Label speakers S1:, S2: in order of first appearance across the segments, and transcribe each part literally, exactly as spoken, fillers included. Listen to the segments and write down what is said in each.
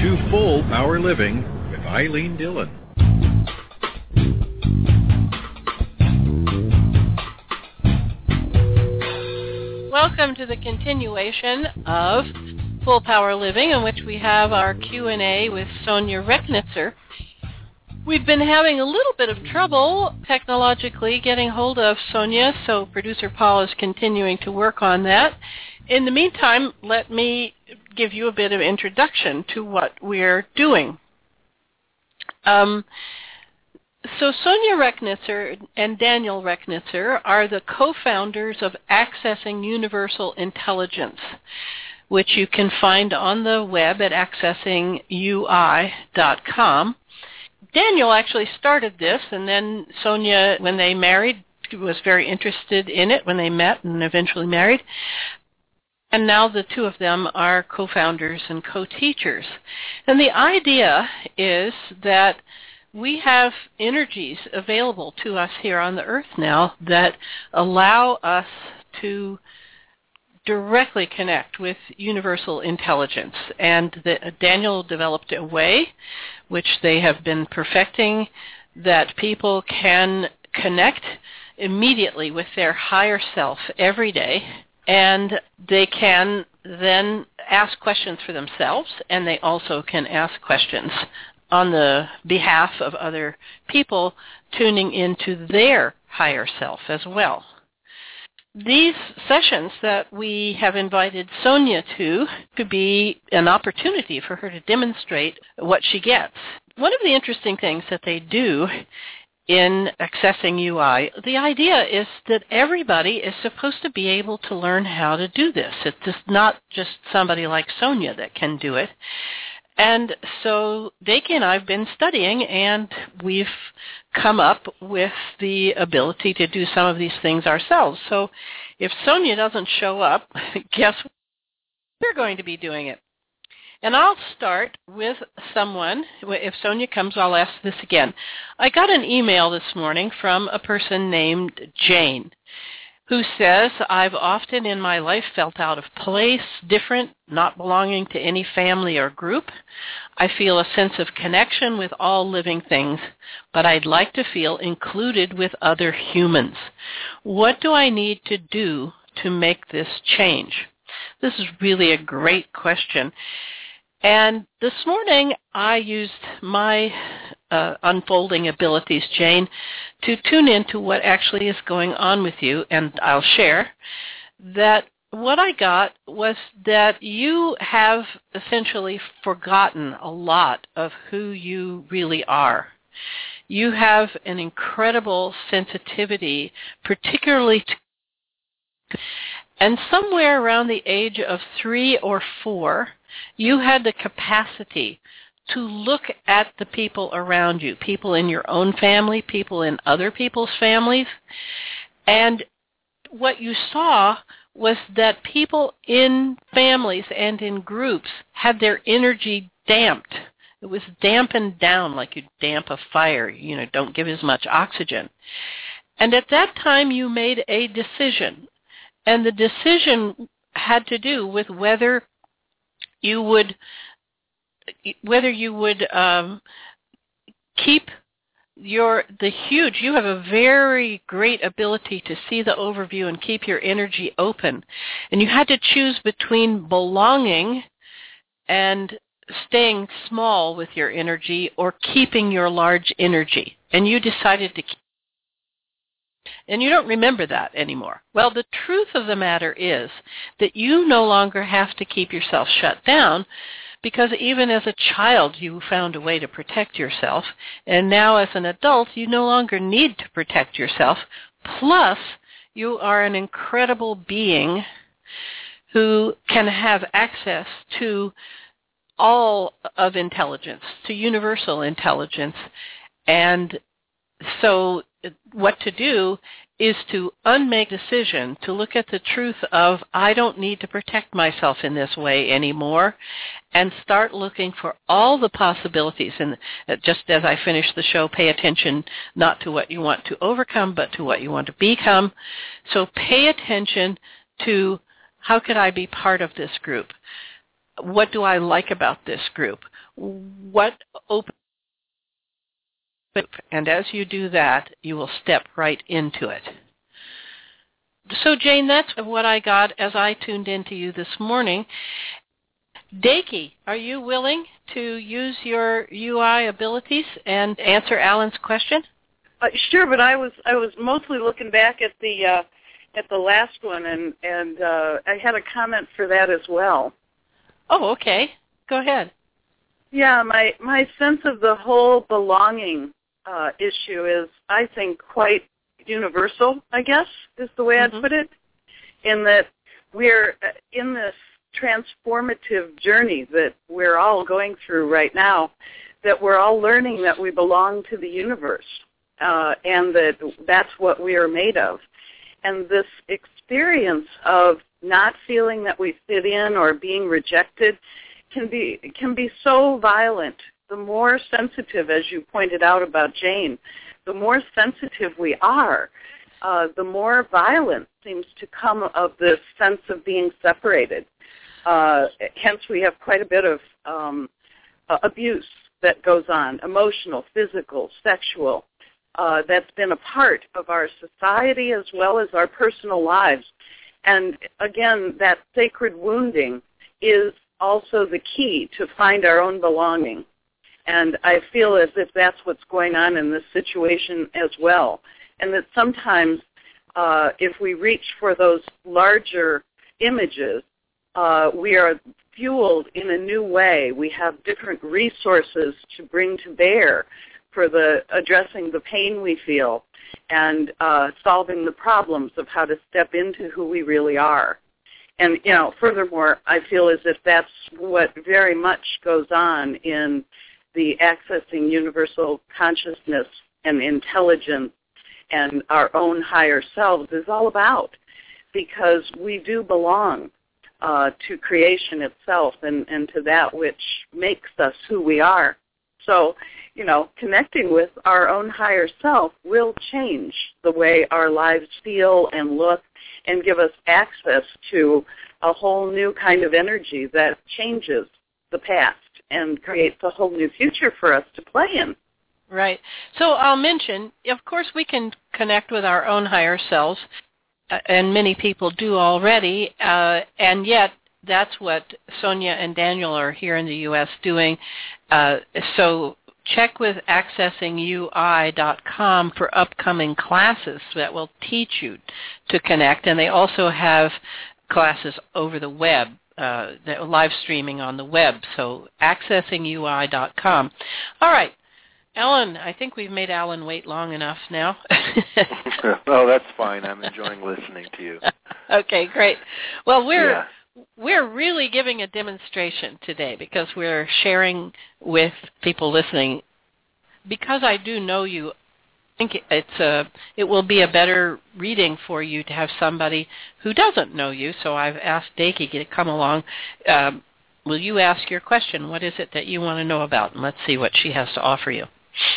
S1: to Full Power Living with Eileen Dillon.
S2: Welcome to the continuation of Full Power Living, in which we have our Q and A with Sonia Rechnitzer. We've been having a little bit of trouble technologically getting hold of Sonia, so producer Paul is continuing to work on that. In the meantime, let me give you a bit of introduction to what we're doing. Um, so Sonia Rechnitzer and Daniel Rechnitzer are the co-founders of Accessing Universal Intelligence, which you can find on the web at accessing U I dot com. Daniel actually started this, and then Sonia, when they married, was very interested in it when they met and eventually married. And now the two of them are co-founders and co-teachers. And the idea is that we have energies available to us here on the earth now that allow us to directly connect with universal intelligence. And the, Daniel developed a way, which they have been perfecting, that people can connect immediately with their higher self every day. And they can then ask questions for themselves, and they also can ask questions on the behalf of other people tuning into their higher self as well. These sessions that we have invited Sonia to could be an opportunity for her to demonstrate what she gets. One of the interesting things that they do in Accessing U I, the idea is that everybody is supposed to be able to learn how to do this. It's just not just somebody like Sonia that can do it. And so Daki and I have been studying, and we've come up with the ability to do some of these things ourselves. So if Sonia doesn't show up, guess what? We're going to be doing it. And I'll start with someone. If Sonia comes, I'll ask this again. I got an email this morning from a person named Jane, who says, I've often in my life felt out of place, different, not belonging to any family or group. I feel a sense of connection with all living things, but I'd like to feel included with other humans. What do I need to do to make this change? This is really a great question. And this morning, I used my uh, unfolding abilities, Jane, to tune into what actually is going on with you, and I'll share that what I got was that you have essentially forgotten a lot of who you really are. You have an incredible sensitivity, particularly to, and somewhere around the age of three or four, you had the capacity to look at the people around you, people in your own family, people in other people's families, and what you saw was that people in families and in groups had their energy damped. It was dampened down like you damp a fire, you know, don't give as much oxygen. And at that time you made a decision, and the decision had to do with whether you would whether you would um, keep your the huge. You have a very great ability to see the overview and keep your energy open, and you had to choose between belonging and staying small with your energy or keeping your large energy, and you decided to keep. And you don't remember that anymore. Well, the truth of the matter is that you no longer have to keep yourself shut down, because even as a child you found a way to protect yourself, and now as an adult you no longer need to protect yourself. Plus, you are an incredible being who can have access to all of intelligence, to universal intelligence. And so what to do is to unmake a decision, to look at the truth of, I don't need to protect myself in this way anymore, and start looking for all the possibilities. And just as I finish the show, pay attention not to what you want to overcome, but to what you want to become. So pay attention to, how could I be part of this group? what do I like about this group? What open and as you do that, you will step right into it. So, Jane, that's what I got as I tuned into you this morning. Daki, are you willing to use your U I abilities and answer Alan's question?
S3: Uh, sure, but I was I was mostly looking back at the uh, at the last one, and and uh, I had a comment for that as well.
S2: Oh, okay. Go ahead.
S3: Yeah, my my sense of the whole belonging uh, issue is, I think, quite universal, I guess, is the way mm-hmm. I'd put it, in that we're in this transformative journey that we're all going through right now, that we're all learning that we belong to the universe, uh, and that that's what we are made of. And this experience of not feeling that we fit in or being rejected can be can be so violent. The more sensitive, as you pointed out about Jane, the more sensitive we are, uh, the more violence seems to come of this sense of being separated. Uh, hence, we have quite a bit of um, uh, abuse that goes on, emotional, physical, sexual, uh, that's been a part of our society as well as our personal lives. And again, that sacred wounding is also the key to find our own belonging. And I feel as if that's what's going on in this situation as well. And that sometimes uh, if we reach for those larger images, uh, we are fueled in a new way. We have different resources to bring to bear for the addressing the pain we feel and uh, solving the problems of how to step into who we really are. And, you know, furthermore, I feel as if that's what very much goes on in the accessing universal consciousness and intelligence and our own higher selves is all about, because we do belong uh, to creation itself and, and to that which makes us who we are. So, you know, connecting with our own higher self will change the way our lives feel and look and give us access to a whole new kind of energy that changes the past and creates a whole new future for us to play in.
S2: Right. So I'll mention, of course, we can connect with our own higher selves, uh, and many people do already, uh, and yet that's what Sonia and Daniel are here in the U S doing. Uh, so check with accessing U I dot com for upcoming classes that will teach you to connect, and they also have classes over the web, uh, live streaming on the web, so accessing U I dot com. All right. Alan, I think we've made Alan wait long enough now.
S4: Oh, that's fine. I'm enjoying listening to you.
S2: Okay, great. Well, we're
S4: yeah.
S2: we're really giving a demonstration today because we're sharing with people listening. Because I do know you, I think it's a it will be a better reading for you to have somebody who doesn't know you. So I've asked Daki to come along. Um, will you ask your question? What is it that you want to know about? And let's see what she has to offer you.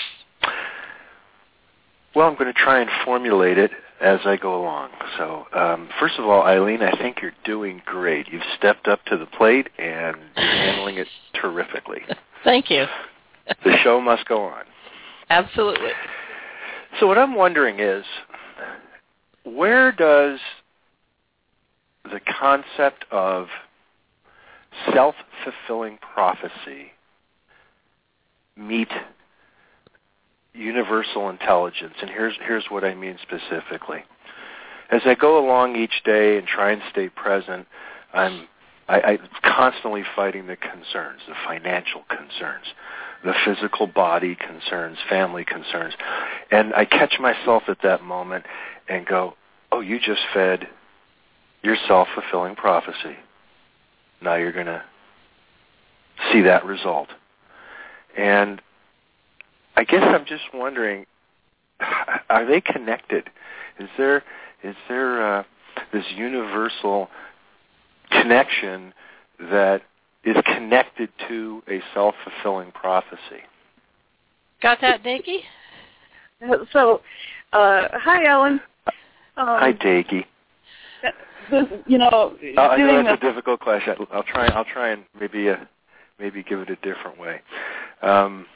S4: Well, I'm going to try and formulate it as I go along. So, um, first of all, Eileen, I think you're doing great. You've stepped up to the plate, and you're handling it terrifically.
S2: Thank you.
S4: The show must go on.
S2: Absolutely.
S4: So what I'm wondering is, where does the concept of self-fulfilling prophecy meet universal intelligence? And here's here's what I mean specifically. As I go along each day and try and stay present, I'm I, I'm constantly fighting the concerns, the financial concerns, the physical body concerns, family concerns. And I catch myself at that moment and go, oh, you just fed your self-fulfilling prophecy. Now you're going to see that result. And I guess I'm just wondering, are they connected? Is there is there uh, this universal connection that is connected to a self-fulfilling prophecy?
S2: Got that, Daki?
S3: So, uh, hi, Ellen. Um,
S4: hi, Daki.
S3: this, you know,
S4: uh, I know
S3: doing
S4: that's
S3: the,
S4: a difficult question. I'll try. I'll try and maybe uh, maybe give it a different way. Um,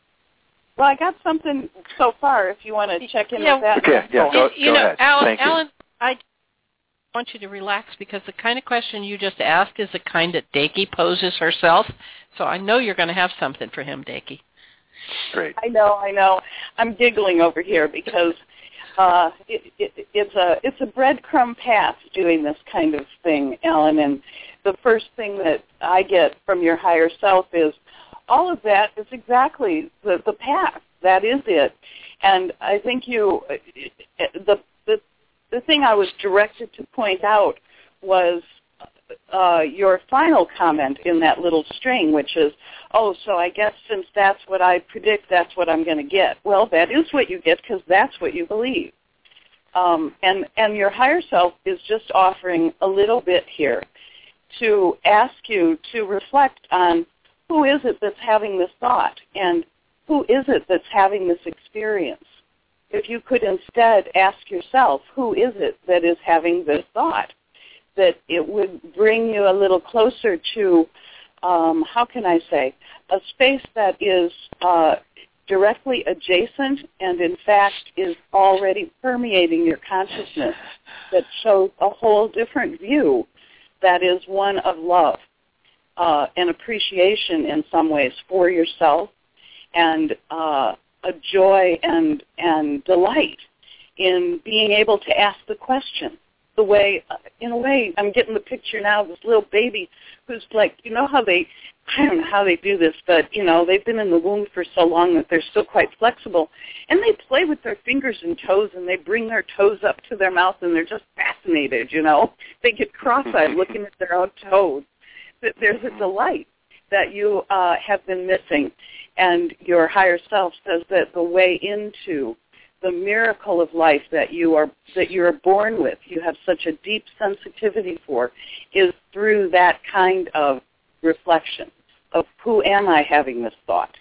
S3: well, I got something so far. If you want to check in
S2: yeah,
S3: with that.
S4: Okay. Yeah. Go,
S2: you, you
S4: go
S2: know,
S4: ahead.
S2: Alan,
S4: Thank
S2: Alan,
S4: you.
S2: I want you to relax because the kind of question you just asked is the kind that Daki poses herself. So I know you're going to have something for him, Daki.
S4: Great.
S3: I know, I know. I'm giggling over here because uh, it, it, it's a it's a breadcrumb path doing this kind of thing, Alan. And the first thing that I get from your higher self is all of that is exactly the, the path. That is it. And I think you the the the thing I was directed to point out was uh, your final comment in that little string, which is, oh, so I guess since that's what I predict, that's what I'm going to get. Well, that is what you get because that's what you believe. Um, and, and your higher self is just offering a little bit here to ask you to reflect on who is it that's having this thought and who is it that's having this experience. If you could instead ask yourself, who is it that is having this thought? That it would bring you a little closer to, um, how can I say, a space that is uh, directly adjacent and, in fact, is already permeating your consciousness that shows a whole different view that is one of love uh, and appreciation in some ways for yourself and uh, a joy and, and delight in being able to ask the question. The way, in a way, I'm getting the picture now of this little baby who's like, you know how they, I don't know how they do this, but, you know, they've been in the womb for so long that they're still quite flexible. And they play with their fingers and toes, and they bring their toes up to their mouth, and they're just fascinated, you know. They get cross-eyed looking at their own toes. But there's a delight that you uh, have been missing. And your higher self says that the way into the miracle of life that you are that you are born with, you have such a deep sensitivity for, is through that kind of reflection of who am I having this thought.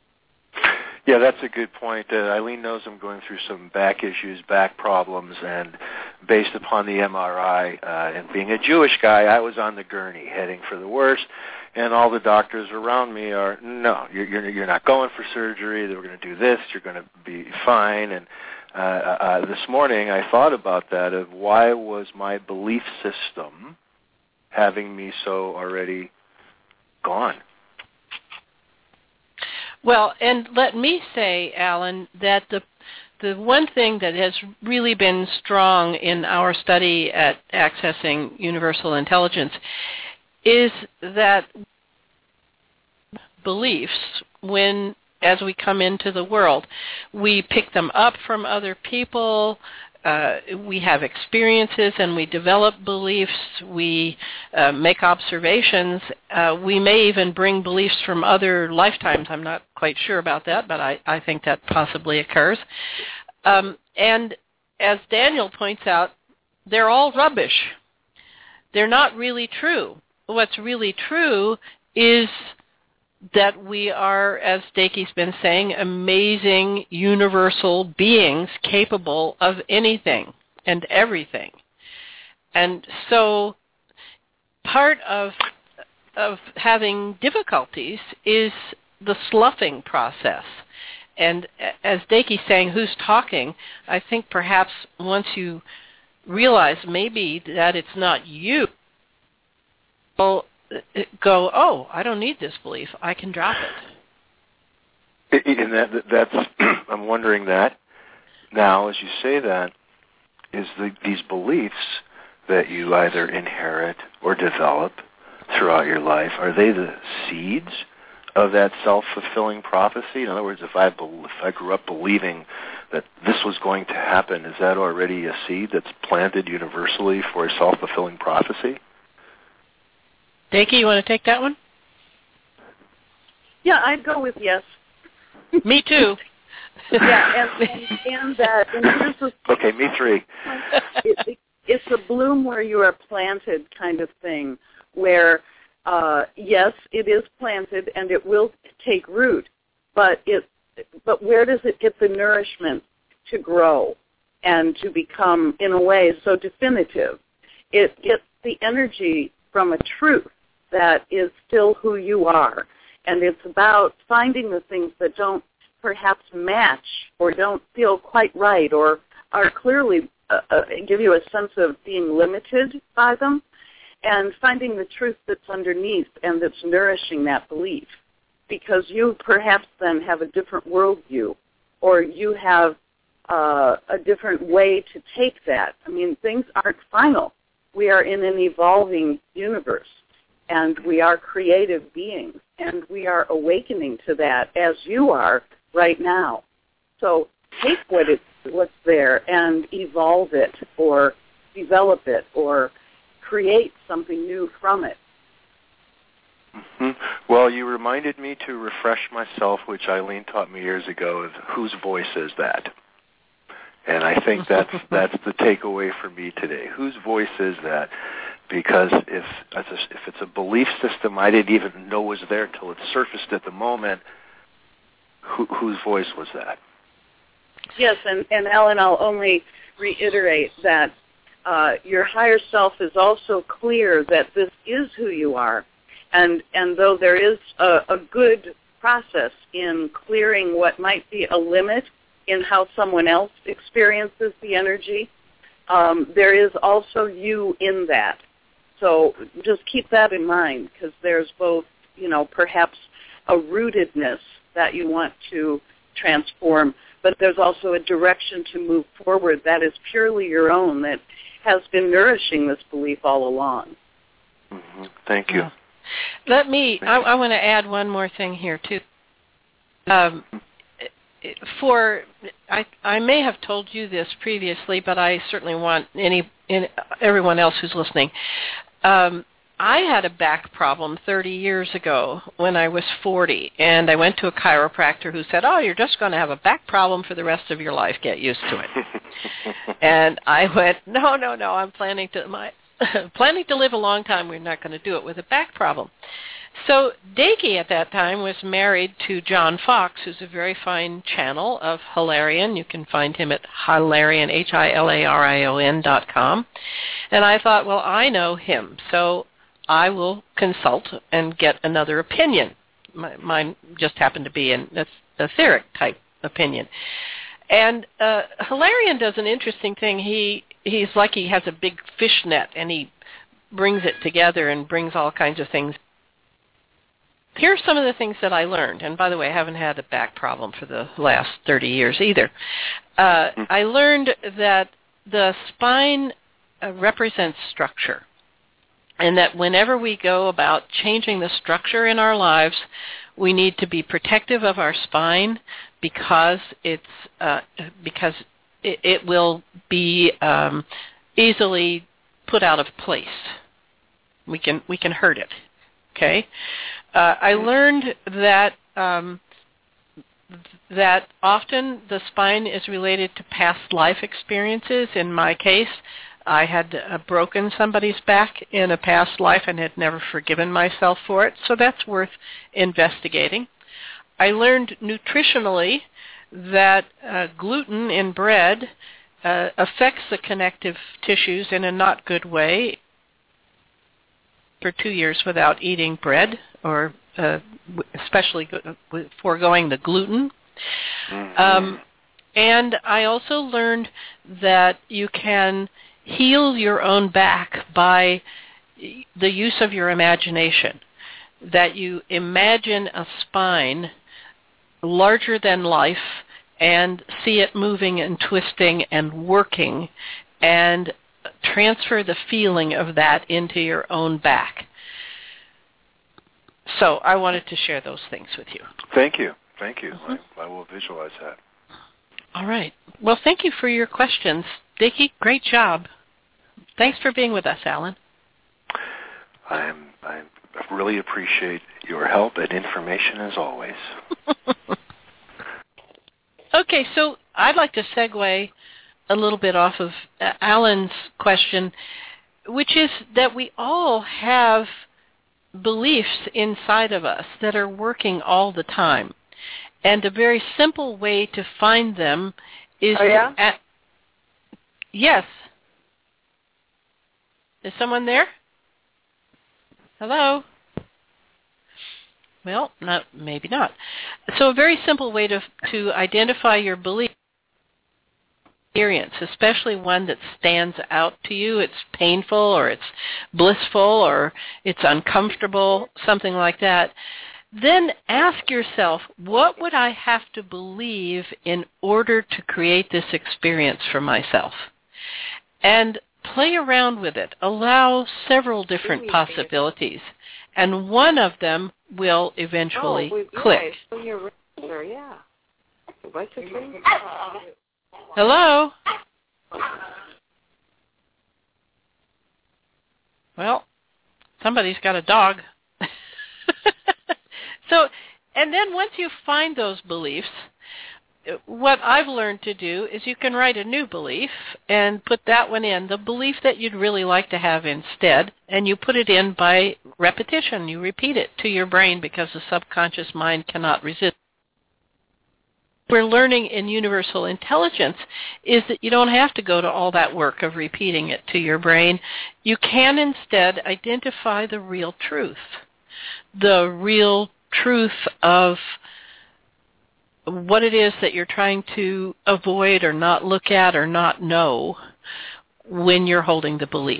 S4: Yeah, that's a good point. Uh, Eileen knows I'm going through some back issues, back problems, and based upon the M R I uh, and being a Jewish guy, I was on the gurney heading for the worst. And all the doctors around me are, no, you're, you're, you're not going for surgery. They're going to do this. You're going to be fine. And uh, uh, this morning I thought about that, of why was my belief system having me so already gone?
S2: Well, and let me say, Alan, that the the one thing that has really been strong in our study at Accessing Universal Intelligence is that beliefs, when, as we come into the world, we pick them up from other people, uh, we have experiences and we develop beliefs, we uh, make observations, uh, we may even bring beliefs from other lifetimes. I'm not quite sure about that, but I, I think that possibly occurs. Um, and as Daniel points out, they're all rubbish. They're not really true. What's really true is that we are, as Daki's been saying, amazing universal beings capable of anything and everything. And so part of of having difficulties is the sloughing process. And as Daki's saying, who's talking, I think perhaps once you realize maybe that it's not you, well, go, oh, I don't need this belief. I can drop it.
S4: And that, that's, I'm wondering that now, as you say that, is the, these beliefs that you either inherit or develop throughout your life, are they the seeds of that self-fulfilling prophecy? In other words, if I, if I grew up believing that this was going to happen, is that already a seed that's planted universally for a self-fulfilling prophecy?
S2: Daki, you want to take that one?
S3: Yeah, I'd go with yes.
S2: Me too.
S3: Yeah, and, and, and that. And here's the
S4: okay, me three.
S3: It, it, it's a bloom where you are planted kind of thing, where, uh, yes, it is planted and it will take root, but it, but where does it get the nourishment to grow and to become, in a way, so definitive? It gets the energy from a truth that is still who you are. And it's about finding the things that don't perhaps match or don't feel quite right or are clearly uh, uh, give you a sense of being limited by them, and finding the truth that's underneath and that's nourishing that belief. Because you perhaps then have a different worldview, or you have uh, a different way to take that. I mean, things aren't final. We are in an evolving universe, and we are creative beings, and we are awakening to that as you are right now. So take what is, what's there and evolve it, or develop it, or create something new from it.
S4: Mm-hmm. Well, you reminded me to refresh myself, which Eileen taught me years ago, of whose voice is that? And I think that's that's the takeaway for me today. Whose voice is that? Because if if it's a belief system I didn't even know was there until it surfaced at the moment, who, whose voice was that?
S3: Yes, and, and Alan, I'll only reiterate that uh, your higher self is also clear that this is who you are. And and though there is a, a good process in clearing what might be a limit in how someone else experiences the energy, um, there is also you in that. So just keep that in mind, because there's both, you know, perhaps a rootedness that you want to transform, but there's also a direction to move forward that is purely your own, that has been nourishing this belief all along.
S4: Mm-hmm. Thank you.
S2: Yeah. Let me, I, I want to add one more thing here, too. Um, for, I, I may have told you this previously, but I certainly want any, any everyone else who's listening. Um, I had a back problem thirty years ago when I was forty, and I went to a chiropractor who said, oh, you're just going to have a back problem for the rest of your life. Get used to it. And I went, no, no, no, I'm planning to, my, planning to live a long time. We're not going to do it with a back problem. So Dakey at that time was married to John Fox, who's a very fine channel of Hilarion. You can find him at Hilarion, H I L A R I O N dot com. And I thought, well, I know him, so I will consult and get another opinion. My, mine just happened to be an etheric type opinion. And uh, Hilarion does an interesting thing. He he's like he has a big fish net, and he brings it together and brings all kinds of things. Here's some of the things that I learned. And by the way, I haven't had a back problem for the last thirty years either. Uh, I learned that the spine uh, represents structure, and that whenever we go about changing the structure in our lives, we need to be protective of our spine, because it's uh, because it, it will be um, easily put out of place. We can we can hurt it. Okay. Uh, I learned that um, that often the spine is related to past life experiences. In my case, I had uh, broken somebody's back in a past life and had never forgiven myself for it, so that's worth investigating. I learned nutritionally that uh, gluten in bread uh, affects the connective tissues in a not good way. For two years without eating bread, or uh, especially foregoing the gluten. Mm-hmm. Um, and I also learned that you can heal your own back by the use of your imagination, that you imagine a spine larger than life and see it moving and twisting and working, and transfer the feeling of that into your own back. So I wanted to share those things with you.
S4: Thank you. Thank you.
S2: Mm-hmm.
S4: I, I will visualize that.
S2: All right. Well, thank you for your questions. Dickie, great job. Thanks for being with us, Alan.
S4: I'm, I really appreciate your help and information as always.
S2: Okay, so I'd like to segue a little bit off of Alan's question, which is that we all have beliefs inside of us that are working all the time. And a very simple way to find them is...
S3: Oh, yeah?
S2: At, yes. Is someone there? Hello? Well, not maybe not. So a very simple way to to identify your belief experience, especially one that stands out to you, it's painful or it's blissful or it's uncomfortable, something like that, then ask yourself, what would I have to believe in order to create this experience for myself? And play around with it. Allow several different possibilities. And one of them will eventually
S5: oh,
S2: click.
S5: Yeah, you're there, yeah. What's his name?
S2: Hello? Well, somebody's got a dog. So, and then once you find those beliefs, what I've learned to do is you can write a new belief and put that one in, the belief that you'd really like to have instead, and you put it in by repetition. You repeat it to your brain because the subconscious mind cannot resist. What we're learning in universal intelligence is that you don't have to go to all that work of repeating it to your brain. You can instead identify the real truth, the real truth of what it is that you're trying to avoid or not look at or not know when you're holding the belief.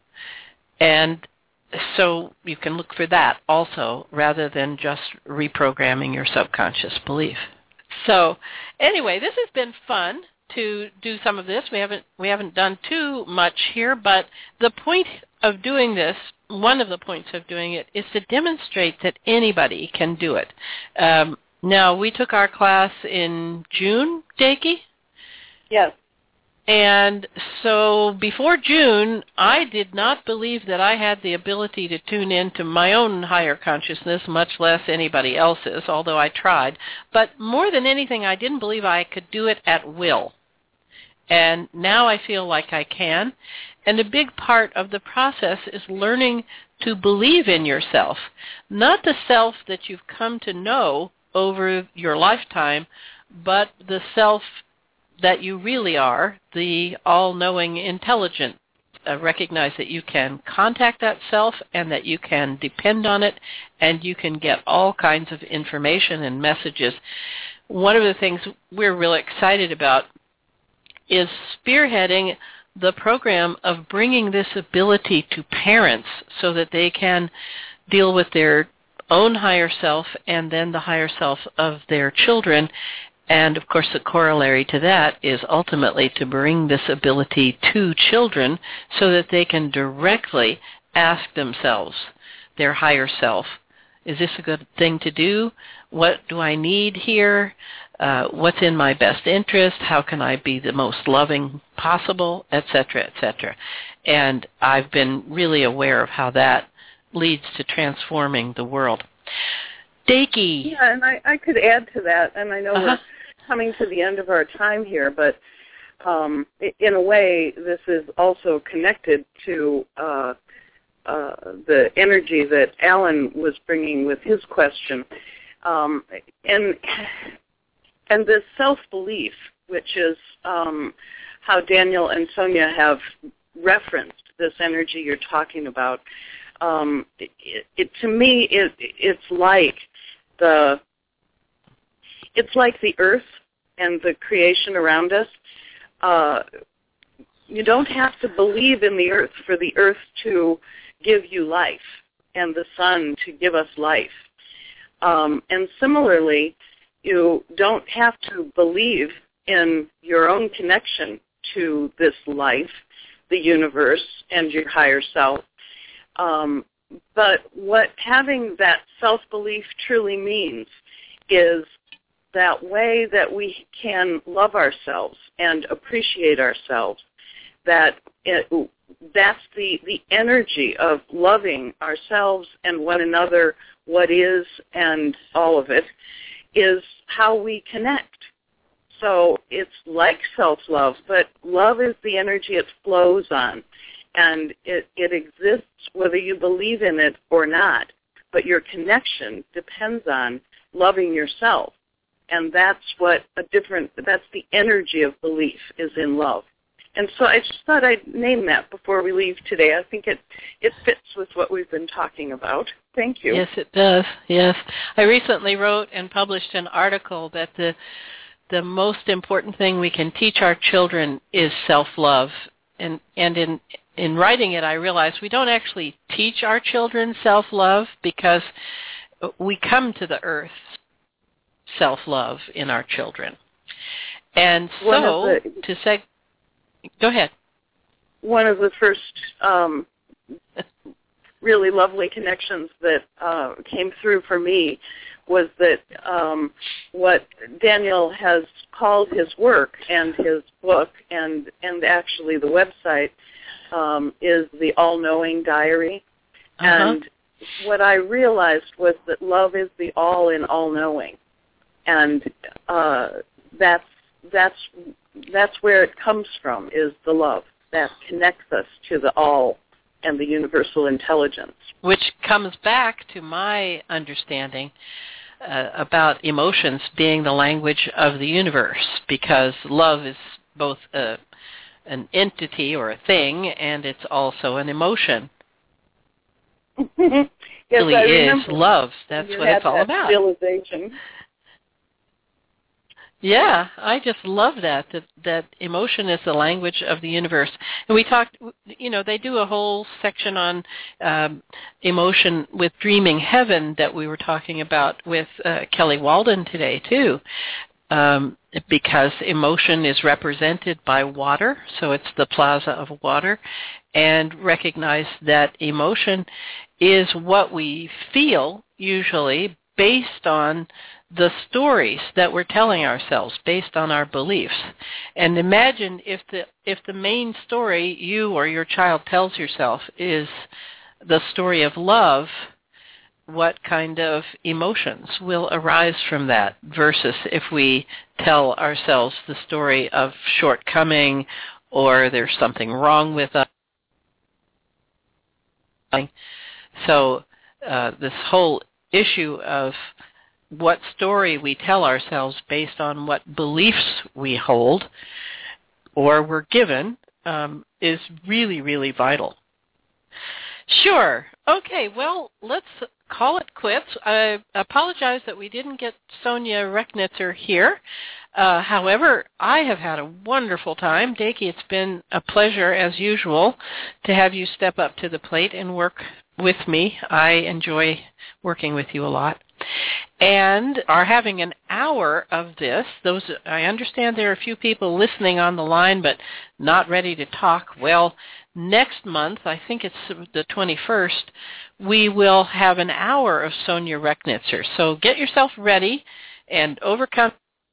S2: And so you can look for that also rather than just reprogramming your subconscious belief. So anyway, this has been fun to do some of this. We haven't we haven't done too much here, but the point of doing this, one of the points of doing it, is to demonstrate that anybody can do it. Um, Now, we took our class in June, Daki?
S3: Yes.
S2: And so before June, I did not believe that I had the ability to tune into my own higher consciousness, much less anybody else's, although I tried. But more than anything, I didn't believe I could do it at will. And now I feel like I can. And a big part of the process is learning to believe in yourself, not the self that you've come to know over your lifetime, but the self that you really are, the all-knowing intelligent. Uh, recognize that you can contact that self and that you can depend on it, and you can get all kinds of information and messages. One of the things we're really excited about is spearheading the program of bringing this ability to parents so that they can deal with their own higher self and then the higher self of their children. And, of course, the corollary to that is ultimately to bring this ability to children so that they can directly ask themselves, their higher self, is this a good thing to do? What do I need here? Uh, what's in my best interest? How can I be the most loving possible, et cetera, et cetera. And I've been really aware of how that leads to transforming the world. Daki.
S3: Yeah, and I, I could add to that, and I know
S2: uh-huh.
S3: we're coming to the end of our time here, but um, in a way, this is also connected to uh, uh, the energy that Alan was bringing with his question. Um, and and this self-belief, which is um, how Daniel and Sonia have referenced this energy you're talking about. Um, it, it, to me, it, it's like the it's like the earth and the creation around us. Uh, you don't have to believe in the earth for the earth to give you life and the sun to give us life. Um, and similarly, you don't have to believe in your own connection to this life, the universe, and your higher self. Um, but what having that self-belief truly means is that way that we can love ourselves and appreciate ourselves, that it, that's the, the energy of loving ourselves and one another, what is and all of it, is how we connect. So it's like self-love, but love is the energy it flows on, and it, it exists whether you believe in it or not, but your connection depends on loving yourself. And that's what a different, that's the energy of belief is in love. And so I just thought I'd name that before we leave today. I think it, it fits with what we've been talking about. Thank you.
S2: Yes, it does. Yes. I recently wrote and published an article that the the most important thing we can teach our children is self-love. And and in in writing it, I realized we don't actually teach our children self-love because we come to the earth self-love in our children. And so, the, to say, go ahead.
S3: One of the first um, really lovely connections that uh, came through for me was that um, what Daniel has called his work and his book and, and actually the website um, is the All-Knowing Diary. Uh-huh. And what I realized was that love is the all in all-knowing. And uh, that's that's that's where it comes from, is the love that connects us to the all and the universal intelligence.
S2: Which comes back to my understanding uh, about emotions being the language of the universe, because love is both a, an entity or a thing, and it's also an emotion.
S3: Yes,
S2: it really
S3: I
S2: is love. That's what it's all
S3: that
S2: about.
S3: Realization.
S2: Yeah, I just love that, that, that emotion is the language of the universe. And we talked, you know, they do a whole section on um, emotion with Dreaming Heaven that we were talking about with uh, Kelly Walden today, too, um, because emotion is represented by water, so it's the plaza of water, and recognize that emotion is what we feel, usually, based on the stories that we're telling ourselves based on our beliefs. And imagine if the if the main story you or your child tells yourself is the story of love, what kind of emotions will arise from that, versus if we tell ourselves the story of shortcoming or there's something wrong with us. So uh, this whole issue of what story we tell ourselves based on what beliefs we hold or were given um, is really, really vital. Sure. Okay, well, let's call it quits. I apologize that we didn't get Sonia Rechnitzer here. Uh, however, I have had a wonderful time. Daki, it's been a pleasure, as usual, to have you step up to the plate and work with me. I enjoy working with you a lot. And are having an hour of this. Those I understand there are a few people listening on the line but not ready to talk. Well, next month, I think it's the twenty-first, we will have an hour of Sonia Rechnitzer. So get yourself ready and overcome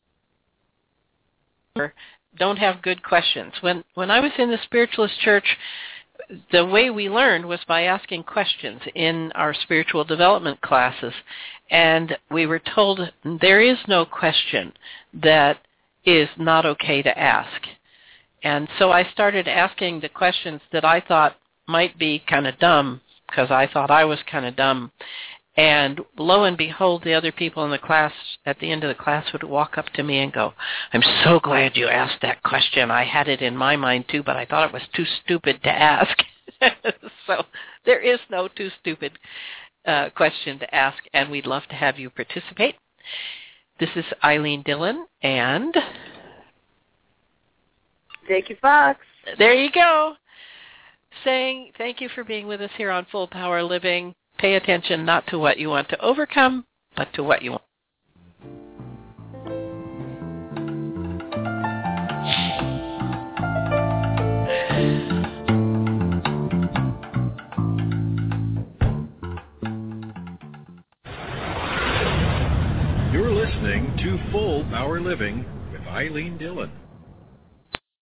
S2: don't have good questions. When when I was in the Spiritualist Church, the way we learned was by asking questions in our spiritual development classes. And we were told there is no question that is not okay to ask. And so I started asking the questions that I thought might be kind of dumb, because I thought I was kind of dumb. And lo and behold, the other people in the class, at the end of the class, would walk up to me and go, "I'm so glad you asked that question. I had it in my mind too, but I thought it was too stupid to ask." So there is no too stupid uh, question to ask, and we'd love to have you participate. This is Eileen Dillon, and
S3: Daki Fox.
S2: There you go. Saying thank you for being with us here on Full Power Living. Pay attention not to what you want to overcome, but to what you want.
S1: You're listening to Full Power Living with Eileen Dillon.